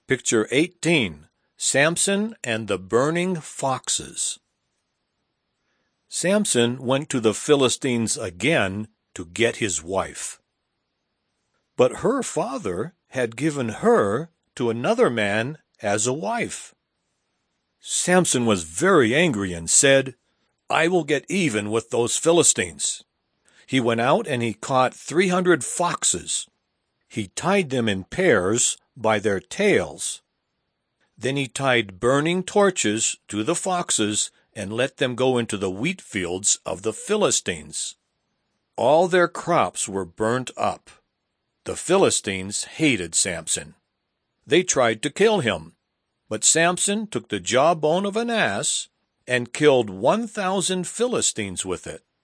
Picture 18. Samson and the burning foxes. Samson went to the Philistines again to get his wife. But her father had given her to another man as a wife. Samson was very angry and said, "I will get even with those Philistines." He went out and he caught 300 foxes. He tied them in pairs by their tails. Then he tied burning torches to the foxes and let them go into the wheat fields of the Philistines. All their crops were burnt up. The Philistines hated Samson. They tried to kill him, but Samson took the jawbone of an ass and killed 1,000 Philistines with it.